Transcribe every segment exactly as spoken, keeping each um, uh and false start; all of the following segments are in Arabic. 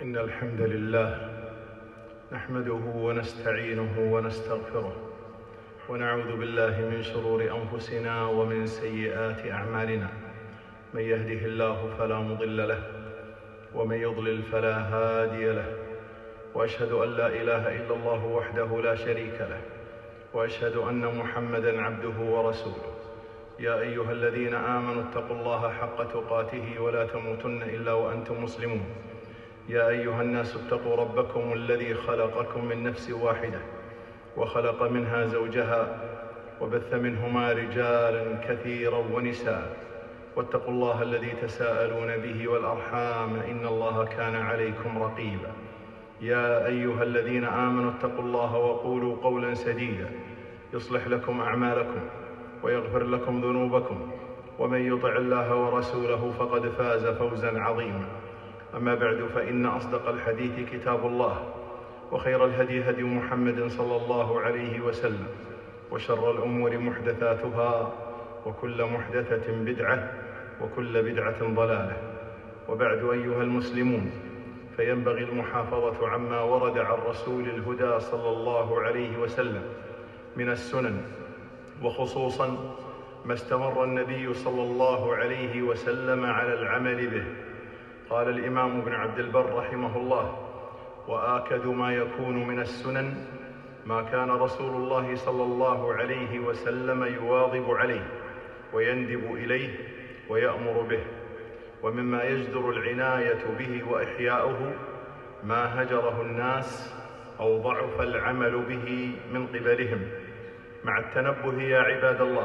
إن الحمد لله نحمده ونستعينه ونستغفره ونعوذ بالله من شرور أنفسنا ومن سيئات أعمالنا. من يهده الله فلا مضل له ومن يضلل فلا هادي له، وأشهد أن لا إله إلا الله وحده لا شريك له، وأشهد أن محمدًا عبده ورسوله. يا أيها الذين آمنوا اتقوا الله حق تقاته ولا تموتن إلا وأنتم مسلمون. يا أيها الناس اتقوا ربكم الذي خلقكم من نفس واحدة وخلق منها زوجها وبث منهما رجالا كثيرا ونساء، واتقوا الله الذي تساءلون به والأرحام إن الله كان عليكم رقيبا. يا أيها الذين آمنوا اتقوا الله وقولوا قولا سديدا يصلح لكم أعمالكم ويغفر لكم ذنوبكم، ومن يطع الله ورسوله فقد فاز فوزا عظيما. أما بعد، فإن أصدق الحديث كتاب الله، وخير الهدي هدي محمد صلى الله عليه وسلم، وشر الأمور محدثاتها، وكل محدثة بدعة، وكل بدعة ضلالة. وبعد، أيها المسلمون، فينبغي المحافظة عما ورد عن رسول الهدى صلى الله عليه وسلم من السنن، وخصوصا ما استمر النبي صلى الله عليه وسلم على العمل به. قال الإمام ابن عبد البر رحمه الله: وآكد ما يكون من السنن ما كان رسول الله صلى الله عليه وسلم يواظب عليه ويندب إليه ويأمر به. ومما يجدر العناية به وإحياؤه ما هجره الناس أو ضعف العمل به من قبلهم، مع التنبه يا عباد الله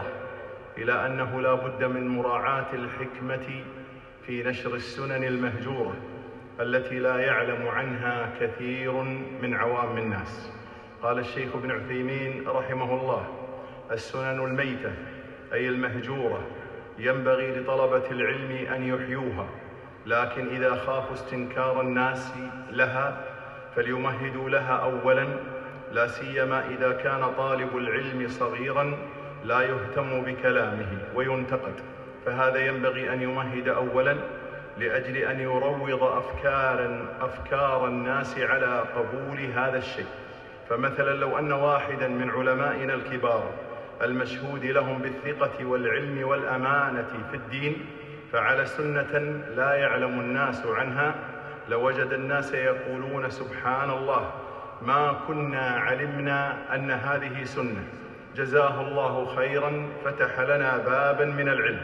إلى أنه لا بد من مراعاة الحكمة في نشر السنن المهجورة التي لا يعلم عنها كثير من عوام الناس. قال الشيخ ابن عثيمين رحمه الله: السنن الميتة أي المهجورة ينبغي لطلبة العلم أن يحيوها، لكن إذا خافوا استنكار الناس لها فليمهدوا لها أولا، لا سيما إذا كان طالب العلم صغيرا لا يهتم بكلامه وينتقد، فهذا ينبغي أن يمهد أولا لأجل أن يروض أفكارا أفكار الناس على قبول هذا الشيء. فمثلا لو أن واحدا من علمائنا الكبار المشهود لهم بالثقة والعلم والأمانة في الدين فعل سنة لا يعلم الناس عنها، لوجد الناس يقولون: سبحان الله، ما كنا علمنا أن هذه سنة، جزاه الله خيرا، فتح لنا بابا من العلم.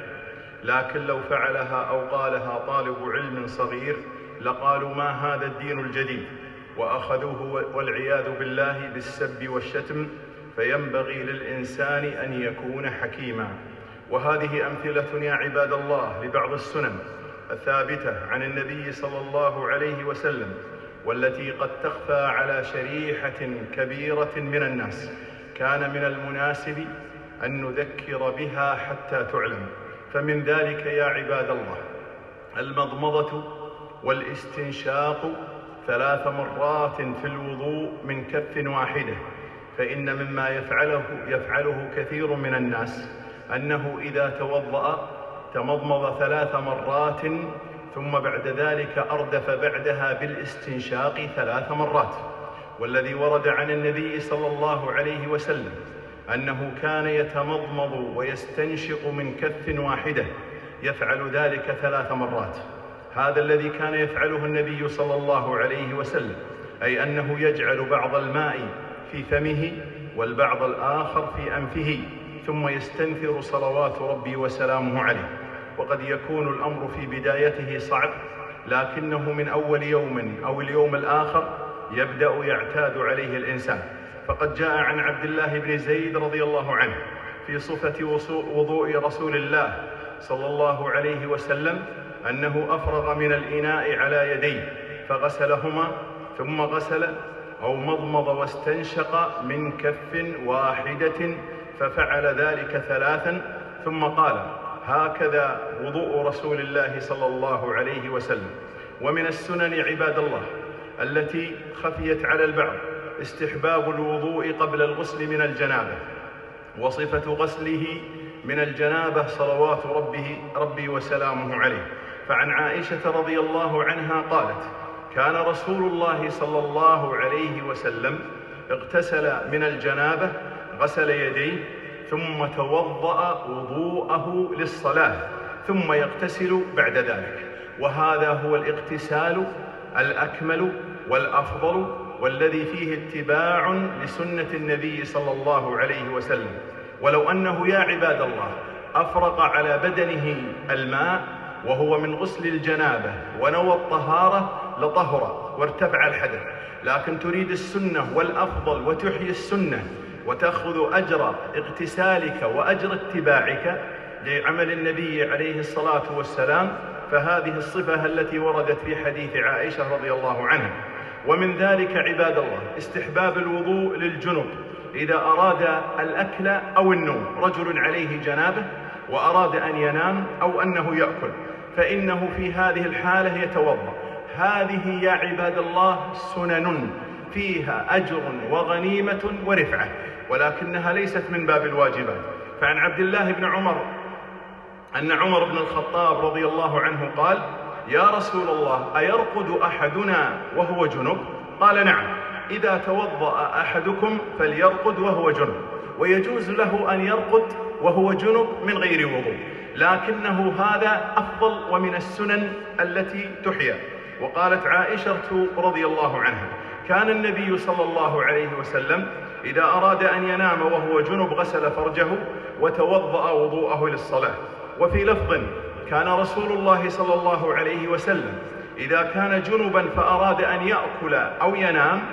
لكن لو فعلها أو قالها طالب علم صغير لقالوا: ما هذا الدين الجديد، وأخذوه والعياذ بالله بالسب والشتم. فينبغي للإنسان أن يكون حكيما. وهذه أمثلة يا عباد الله لبعض السنن الثابتة عن النبي صلى الله عليه وسلم، والتي قد تخفى على شريحة كبيرة من الناس، كان من المناسب أن نذكر بها حتى تعلم. فمن ذلك يا عباد الله المضمضة والاستنشاق ثلاث مرات في الوضوء من كف واحدة. فإن مما يفعله, يفعله كثير من الناس أنه إذا توضأ تمضمض ثلاث مرات ثم بعد ذلك أردف بعدها بالاستنشاق ثلاث مرات. والذي ورد عن النبي صلى الله عليه وسلم أنه كان يتمضمض ويستنشق من كف واحدة، يفعل ذلك ثلاث مرات. هذا الذي كان يفعله النبي صلى الله عليه وسلم، أي أنه يجعل بعض الماء في فمه والبعض الآخر في أنفه، ثم يستنثر صلوات ربي وسلامه عليه. وقد يكون الأمر في بدايته صعب، لكنه من أول يوم أو اليوم الآخر يبدأ يعتاد عليه الإنسان. فقد جاء عن عبد الله بن زيد رضي الله عنه في صفة وضوء رسول الله صلى الله عليه وسلم أنه أفرغ من الإناء على يديه فغسلهما، ثم غسل أو مضمض واستنشق من كف واحدة، ففعل ذلك ثلاثا، ثم قال: هكذا وضوء رسول الله صلى الله عليه وسلم. ومن السنن عباد الله التي خفيت على البعض استحباب الوضوء قبل الغسل من الجنابة، وصفة غسله من الجنابة صلوات ربه ربي وسلامه عليه. فعن عائشة رضي الله عنها قالت: كان رسول الله صلى الله عليه وسلم اغتسل من الجنابة، غسل يديه ثم توضأ وضوءه للصلاة ثم يغتسل بعد ذلك، وهذا هو الاغتسال الأكمل والأفضل والذي فيه اتباع لسنة النبي صلى الله عليه وسلم. ولو أنه يا عباد الله أفرغ على بدنه الماء وهو من غسل الجنابة ونوى الطهارة لطهر وارتفع الحدث، لكن تريد السنة والأفضل وتحيي السنة وتأخذ أجر اغتسالك وأجر اتباعك لعمل النبي عليه الصلاة والسلام، فهذه الصفة التي وردت في حديث عائشة رضي الله عنها. ومن ذلك عباد الله استحباب الوضوء للجنب إذا أراد الأكل أو النوم، رجل عليه جنابه وأراد أن ينام أو أنه يأكل، فإنه في هذه الحالة يتوضأ. هذه يا عباد الله سنن فيها أجر وغنيمة ورفعة، ولكنها ليست من باب الواجبات. فعن عبد الله بن عمر أن عمر بن الخطاب رضي الله عنه قال: يا رسول الله أيرقد أحدنا وهو جنب؟ قال: نعم، إذا توضأ أحدكم فليرقد وهو جنب، ويجوز له أن يرقد وهو جنب من غير وضوء، لكنه هذا أفضل ومن السنن التي تحيا. وقالت عائشة رضي الله عنها: كان النبي صلى الله عليه وسلم إذا أراد أن ينام وهو جنب غسل فرجه وتوضأ وضوءه للصلاة. وفي لفظ: كان رسول الله صلى الله عليه وسلم إذا كان جنبا فأراد أن يأكل أو ينام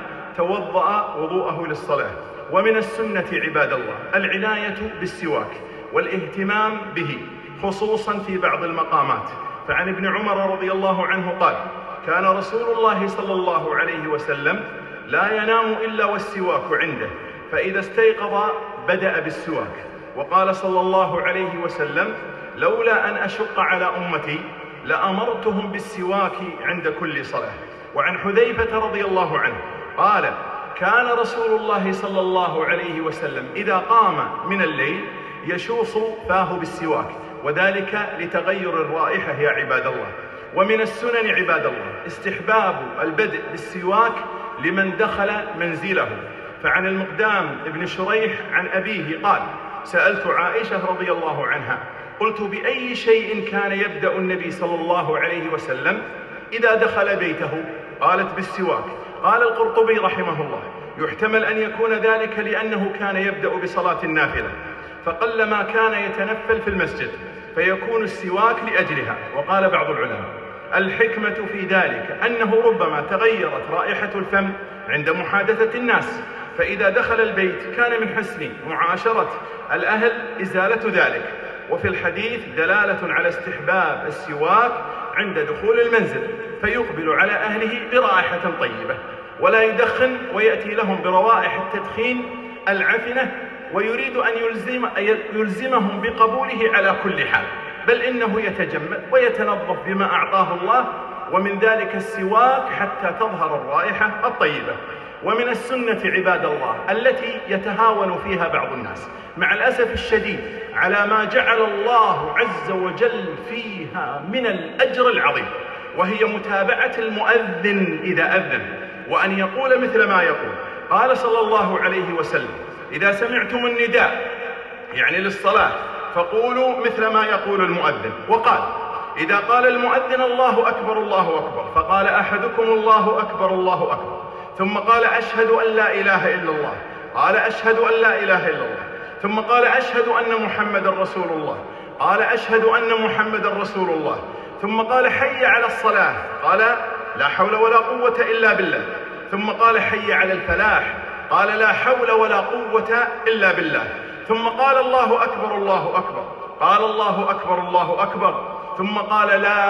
توضأ وضوءه للصلاة. ومن السنة عباد الله العناية بالسواك والاهتمام به، خصوصا في بعض المقامات. فعن ابن عمر رضي الله عنه قال: كان رسول الله صلى الله عليه وسلم لا ينام إلا والسواك عنده، فإذا استيقظ بدأ بالسواك. وقال صلى الله عليه وسلم: لولا أن أشق على أمتي لأمرتهم بالسواك عند كل صلاة. وعن حذيفة رضي الله عنه قال: كان رسول الله صلى الله عليه وسلم إذا قام من الليل يشوص فاه بالسواك، وذلك لتغير الرائحة يا عباد الله. ومن السنن عباد الله استحباب البدء بالسواك لمن دخل منزله. فعن المقدام ابن شريح عن أبيه قال: سألت عائشة رضي الله عنها قلت: بأي شيء كان يبدأ النبي صلى الله عليه وسلم إذا دخل بيته؟ قالت: بالسواك. قال القرطبي رحمه الله: يحتمل أن يكون ذلك لأنه كان يبدأ بصلاة النافلة، فقلما كان يتنفل في المسجد فيكون السواك لأجلها. وقال بعض العلماء: الحكمة في ذلك أنه ربما تغيرت رائحة الفم عند محادثة الناس، فإذا دخل البيت كان من حسن معاشرة الأهل إزالة ذلك. وفي الحديث دلالة على استحباب السواك عند دخول المنزل، فيقبل على أهله برائحة طيبة ولا يدخن ويأتي لهم بروائح التدخين العفنة، ويريد أن يلزم يلزمهم بقبوله على كل حال، بل إنه يتجمل ويتنظف بما أعطاه الله، ومن ذلك السواك حتى تظهر الرائحة الطيبة. ومن السنة عباد الله التي يتهاون فيها بعض الناس مع الأسف الشديد على ما جعل الله عز وجل فيها من الأجر العظيم، وهي متابعة المؤذن إذا أذن، وأن يقول مثل ما يقول. قال صلى الله عليه وسلم: إذا سمعتم النداء يعني للصلاة فقولوا مثل ما يقول المؤذن. وقال: إذا قال المؤذن الله أكبر الله أكبر فقال أحدكم الله أكبر الله أكبر، ثم قال: أشهد أن لا إله إلا الله، قال: أشهد أن لا إله إلا الله، ثم قال: أشهد أن محمدا رسول الله، قال: أشهد أن محمدا رسول الله، ثم قال: حي على الصلاة، قال: لا حول ولا قوة إلا بالله، ثم قال: حي على الفلاح، قال: لا حول ولا قوة إلا بالله، ثم قال: الله أكبر الله أكبر، قال: الله أكبر الله أكبر، ثم قال: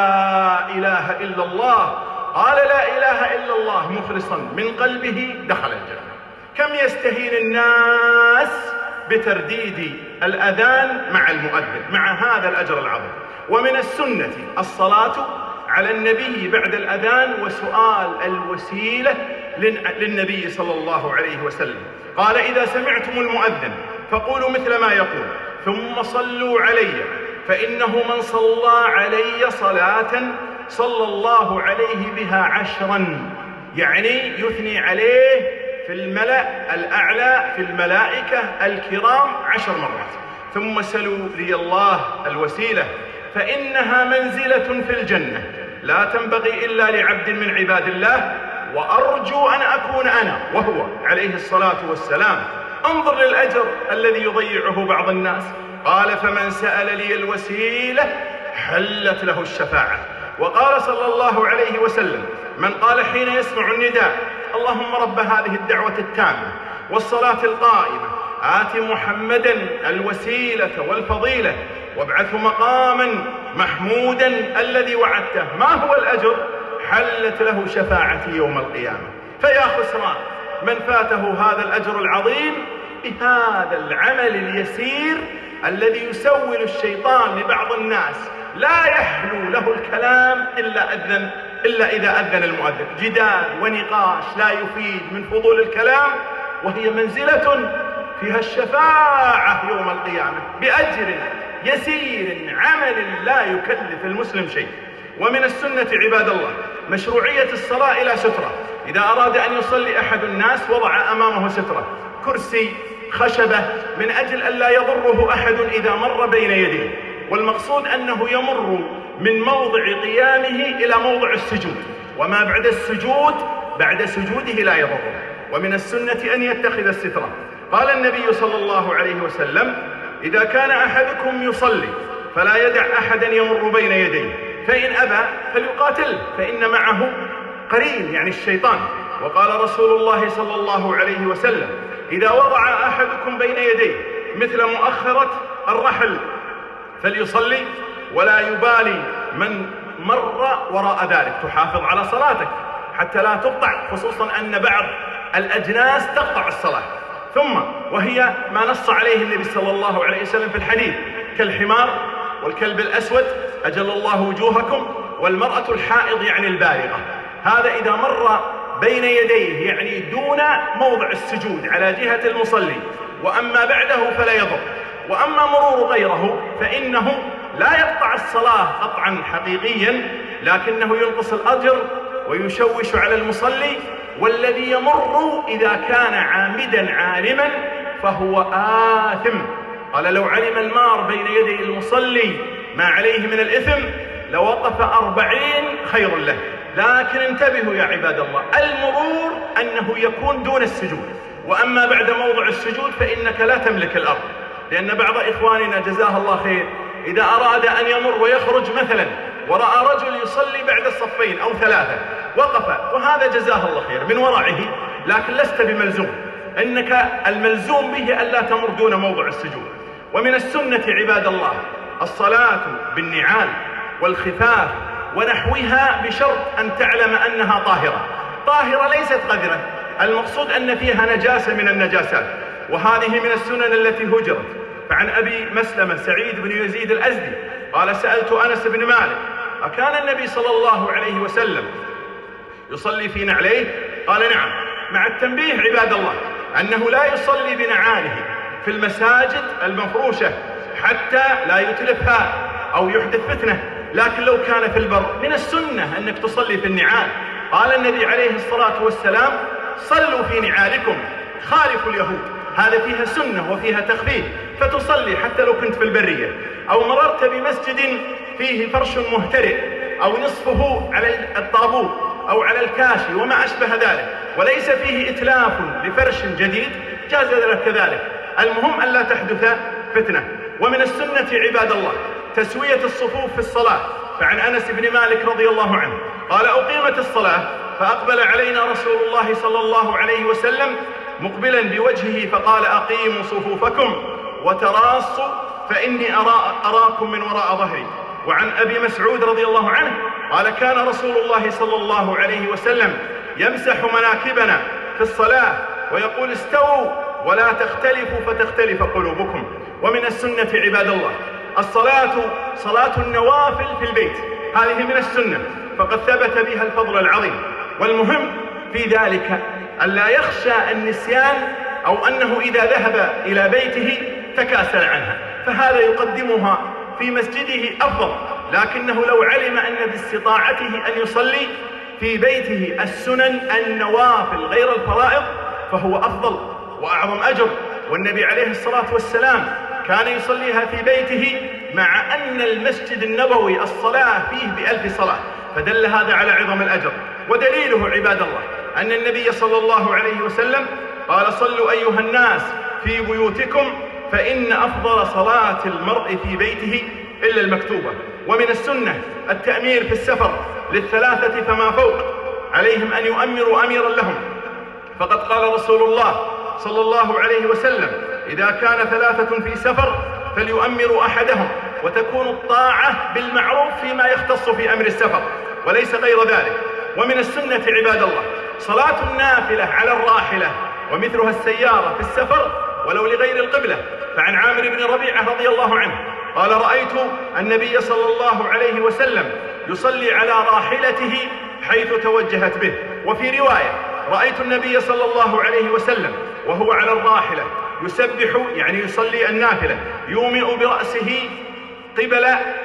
لا إله إلا الله، قال: لا إله إلا الله مخلصا من قلبه دخل الجنة. كم يستهين الناس بترديد الأذان مع المؤذن مع هذا الأجر العظيم. ومن السنة الصلاة على النبي بعد الأذان وسؤال الوسيلة للنبي صلى الله عليه وسلم. قال: إذا سمعتم المؤذن فقولوا مثل ما يقول، ثم صلوا علي، فإنه من صلى علي صلاة صلى الله عليه بها عشرا، يعني يثني عليه في الملأ الأعلى في الملائكة الكرام عشر مرات. ثم سلوا لي الله الوسيلة فإنها منزلة في الجنة لا تنبغي إلا لعبد من عباد الله، وأرجو أن أكون أنا وهو عليه الصلاة والسلام. انظر للأجر الذي يضيعه بعض الناس. قال فمن سأل لي الوسيلة حلت له الشفاعة. وقال صلى الله عليه وسلم من قال حين يسمع النداء اللهم رب هذه الدعوة التامة والصلاة القائمة آت محمدا الوسيلة والفضيلة وابعثه مقاما محمودا الذي وعدته، ما هو الأجر؟ حلت له شفاعتي يوم القيامة. فيا خسران من فاته هذا الأجر العظيم بهذا العمل اليسير الذي يسول الشيطان لبعض الناس. لا يحلو له الكلام إلا أذن إلا إذا أذن المؤذن، جدال ونقاش لا يفيد من فضول الكلام، وهي منزلة فيها الشفاعة يوم القيامة بأجر يسير عمل لا يكلف المسلم شيء. ومن السنة عباد الله مشروعية الصلاة إلى سترة. إذا أراد أن يصلي أحد الناس وضع أمامه سترة، كرسي، خشبة، من أجل أن لا يضره أحد إذا مر بين يديه، والمقصود أنه يمر من موضع قيامه إلى موضع السجود، وما بعد السجود بعد سجوده لا يضره. ومن السنة أن يتخذ السترة. قال النبي صلى الله عليه وسلم إذا كان أحدكم يصلي فلا يدع أحدا يمر بين يديه، فإن أبى فليقاتله فإن معه قرين يعني الشيطان. وقال رسول الله صلى الله عليه وسلم إذا وضع أحدكم بين يديه مثل مؤخرة الرحل فليصلي ولا يبالي من مر وراء ذلك. تحافظ على صلاتك حتى لا تقطع، خصوصا أن بعض الأجناس تقطع الصلاة. ثم وهي ما نص عليه النبي صلى الله عليه وسلم في الحديث كالحمار والكلب الأسود أجل الله وجوهكم، والمرأة الحائض يعني البالغة. هذا إذا مر بين يديه يعني دون موضع السجود على جهة المصلي، وأما بعده فلا يضر. وأما مرور غيره فإنه لا يقطع الصلاة قطعا حقيقيا، لكنه ينقص الأجر ويشوش على المصلي. والذي يمر إذا كان عامدا عالما فهو آثم. قال لو علم المار بين يدي المصلي ما عليه من الإثم لوقف أربعين خير له. لكن انتبهوا يا عباد الله، المرور أنه يكون دون السجود، وأما بعد موضع السجود فإنك لا تملك الأرض. لأن بعض إخواننا جزاه الله خير إذا أراد أن يمر ويخرج مثلا ورأى رجل يصلي بعد الصفين أو ثلاثة وقف، وهذا جزاه الله خير من ورعه، لكن لست بملزوم، إنك الملزوم به ألا تمر دون موضع السجود. ومن السنة عباد الله الصلاة بالنعال والخفاف ونحوها بشرط أن تعلم أنها طاهرة. طاهرة ليست قذرة، المقصود أن فيها نجاسة من النجاسات، وهذه من السنن التي هجرت. فعن أبي مسلمة سعيد بن يزيد الأزدي قال سألت أنس بن مالك أكان النبي صلى الله عليه وسلم يصلي في نعليه؟ قال نعم، مع التنبيه عباد الله أنه لا يصلي بنعاله في المساجد المفروشة حتى لا يتلفها أو يحدث فتنة، لكن لو كان في البر من السنة أنك تصلي في النعال. قال النبي عليه الصلاة والسلام صلوا في نعالكم خالفوا اليهود. هذا فيها سنة وفيها تخفيف، فتصلي حتى لو كنت في البرية أو مررت بمسجد فيه فرش مهترئ أو نصفه على الطابوت أو على الكاشي وما أشبه ذلك، وليس فيه إتلاف لفرش جديد، جاز لك كذلك. المهم أن لا تحدث فتنة. ومن السنة عباد الله تسوية الصفوف في الصلاة. فعن أنس بن مالك رضي الله عنه قال أقيمت الصلاة فأقبل علينا رسول الله صلى الله عليه وسلم مقبلا بوجهه فقال أقيموا صفوفكم وتراصوا فإني أرى أراكم من وراء ظهري. وعن أبي مسعود رضي الله عنه قال كان رسول الله صلى الله عليه وسلم يمسح مناكبنا في الصلاة ويقول استووا ولا تختلفوا فتختلف قلوبكم. ومن السنة عباد الله الصلاة صلاة النوافل في البيت، هذه من السنة فقد ثبت بها الفضل العظيم. والمهم في ذلك ألا يخشى النسيان أو أنه إذا ذهب إلى بيته تكاسل عنها، فهذا يقدمها في مسجده أفضل، لكنه لو علم أن باستطاعته أن يصلي في بيته السنن النوافل غير الفرائض فهو أفضل وأعظم أجر. والنبي عليه الصلاة والسلام كان يصليها في بيته مع أن المسجد النبوي الصلاة فيه بألف صلاة، فدل هذا على عظم الأجر. ودليله عباد الله أن النبي صلى الله عليه وسلم قال: صلوا أيها الناس في بيوتكم فإن أفضل صلاة المرء في بيته إلا المكتوبة. ومن السنة التأمير في السفر للثلاثة فما فوق، عليهم أن يؤمروا أميرا لهم، فقد قال رسول الله صلى الله عليه وسلم: إذا كان ثلاثة في سفر فليؤمروا أحدهم، وتكون الطاعة بالمعروف فيما يختص في أمر السفر وليس غير ذلك. ومن السنة عباد الله صلاة النافلة على الراحلة ومثلها السيارة في السفر ولو لغير القبلة. فعن عامر بن ربيعة رضي الله عنه قال: رأيت النبي صلى الله عليه وسلم يصلي على راحلته حيث توجهت به. وفي رواية: رأيت النبي صلى الله عليه وسلم وهو على الراحلة يسبح، يعني يصلي النافلة، يومئ برأسه قبل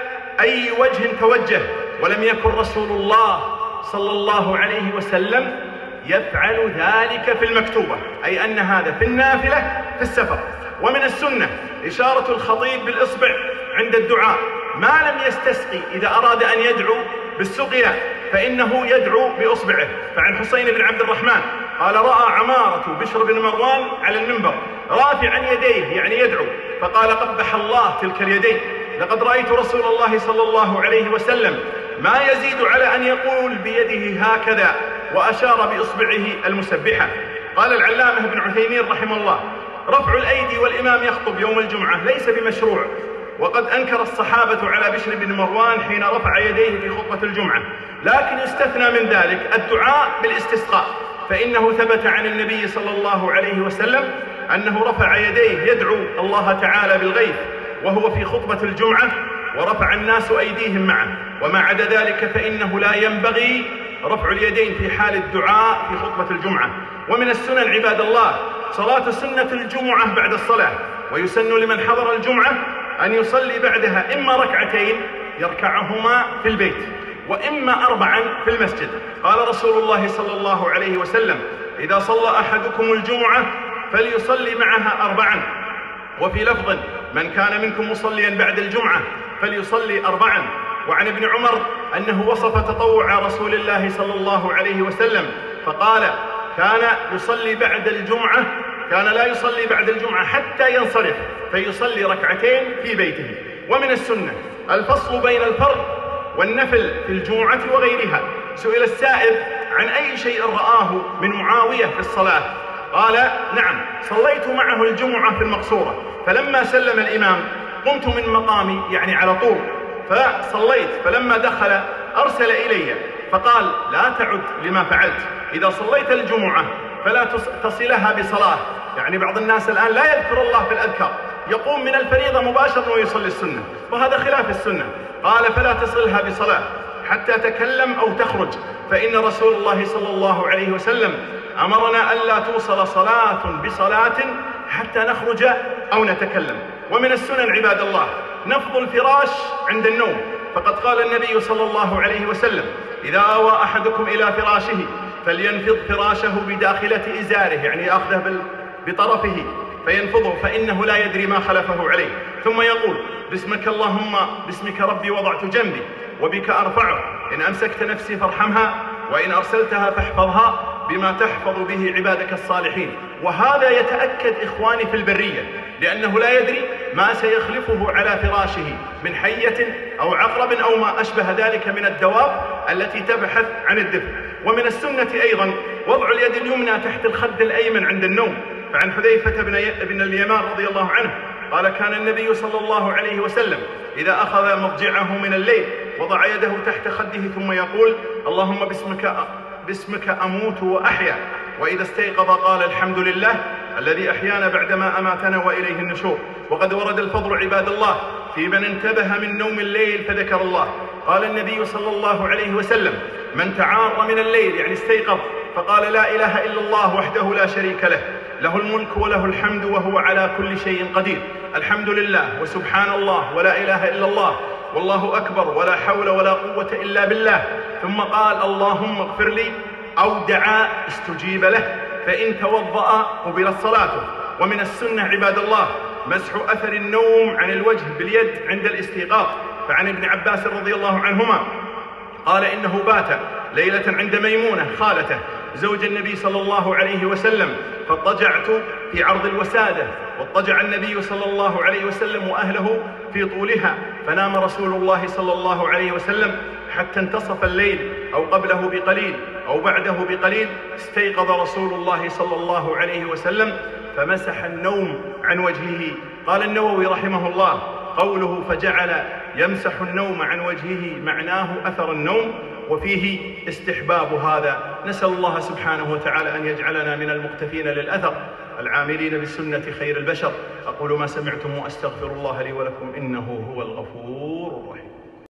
أي وجه توجه، ولم يكن رسول الله صلى الله عليه وسلم يفعل ذلك في المكتوبة، أي أن هذا في النافلة في السفر. ومن السنة إشارة الخطيب بالإصبع عند الدعاء ما لم يستسقي، إذا أراد أن يدعو بالسقيا فإنه يدعو بإصبعه. فعن حسين بن عبد الرحمن قال: رأى عمارة بشر بن مروان على المنبر رافعا يديه، يعني يدعو، فقال: قبح الله تلك اليدين، لقد رأيت رسول الله صلى الله عليه وسلم ما يزيد على أن يقول بيده هكذا، وأشار بإصبعه المسبحة. قال العلامة ابن عثيمين رحمه الله: رفع الأيدي والإمام يخطب يوم الجمعة ليس بمشروع، وقد أنكر الصحابة على بشر بن مروان حين رفع يديه في خطبة الجمعة، لكن يستثنى من ذلك الدعاء بالاستسقاء، فإنه ثبت عن النبي صلى الله عليه وسلم أنه رفع يديه يدعو الله تعالى بالغيث وهو في خطبة الجمعة، ورفع الناس أيديهم معه. وما عدا ذلك فإنه لا ينبغي رفع اليدين في حال الدعاء في خطبة الجمعة. ومن السنن عباد الله صلاة سنة الجمعة بعد الصلاة، ويسن لمن حضر الجمعة أن يصلي بعدها إما ركعتين يركعهما في البيت، وإما أربعا في المسجد. قال رسول الله صلى الله عليه وسلم: إذا صلى أحدكم الجمعة فليصلي معها أربعا. وفي لفظ: من كان منكم مصليا بعد الجمعة فليصلي أربعا. وعن ابن عمر أنه وصف تطوع رسول الله صلى الله عليه وسلم فقال: كان يصلي بعد الجمعة كان لا يصلي بعد الجمعة حتى ينصرف فيصلي ركعتين في بيته. ومن السنة الفصل بين الفرض والنفل في الجمعة وغيرها. سئل السائل عن أي شيء رآه من معاوية في الصلاة، قال: نعم، صليت معه الجمعة في المقصورة، فلما سلم الإمام قمت من مقامي، يعني على طول، فصليت، فلما دخل أرسل إلي فقال: لا تعد لما فعلت، إذا صليت الجمعة فلا تصلها بصلاة. يعني بعض الناس الآن لا يذكر الله في الأذكار، يقوم من الفريضة مباشرة ويصلي السنة، وهذا خلاف السنة. قال: فلا تصلها بصلاة حتى تكلم أو تخرج، فإن رسول الله صلى الله عليه وسلم أمرنا ألا توصل صلاة بصلاة حتى نخرج أو نتكلم. ومن السنن عباد الله نفض الفراش عند النوم، فقد قال النبي صلى الله عليه وسلم: إذا آوى أحدكم إلى فراشه فلينفض فراشه بداخلة إزاره، يعني أخذه بطرفه فينفضه، فإنه لا يدري ما خلفه عليه، ثم يقول: باسمك اللهم باسمك ربي وضعت جنبي وبك أرفعه، إن أمسكت نفسي فارحمها وإن أرسلتها فاحفظها بما تحفظ به عبادك الصالحين. وهذا يتأكد إخواني في البرية، لأنه لا يدري ما سيخلفه على فراشه من حية أو عقرب أو ما أشبه ذلك من الدواب التي تبحث عن الدفء. ومن السنة أيضا وضع اليد اليمنى تحت الخد الأيمن عند النوم. فعن حذيفة بن اليمان رضي الله عنه قال: كان النبي صلى الله عليه وسلم إذا أخذ مضجعه من الليل وضع يده تحت خده ثم يقول: اللهم باسمك باسمك أموت وأحيا، وإذا استيقظ قال: الحمد لله الذي أحيانا بعدما أماتنا وإليه النشور. وقد ورد الفضل عباد الله في من انتبه من نوم الليل فذكر الله. قال النبي صلى الله عليه وسلم: من تعار من الليل، يعني استيقظ، فقال: لا إله إلا الله وحده لا شريك له، له الملك وله الحمد وهو على كل شيء قدير، الحمد لله وسبحان الله ولا إله إلا الله والله أكبر ولا حول ولا قوة إلا بالله، ثم قال اللهم اغفر لي أو دعا استجيب له، فإن توضأ قبلت صلاته. ومن السنة عباد الله مسح أثر النوم عن الوجه باليد عند الاستيقاظ، فعن ابن عباس رضي الله عنهما قال إنه بات ليلة عند ميمونة خالته زوج النبي صلى الله عليه وسلم، فاضطجعت في عرض الوسادة، واضطجع النبي صلى الله عليه وسلم وأهله في طولها، فنام رسول الله صلى الله عليه وسلم حتى انتصف الليل أو قبله بقليل أو بعده بقليل. استيقظ رسول الله صلى الله عليه وسلم فمسح النوم عن وجهه. قال النووي رحمه الله قوله فجعل يمسح النوم عن وجهه معناه أثر النوم، وفيه استحباب هذا. نسأل الله سبحانه وتعالى أن يجعلنا من المقتفين للأثر العاملين بالسنة خير البشر. أقول ما سمعتم وأستغفر الله لي ولكم إنه هو الغفور الرحيم.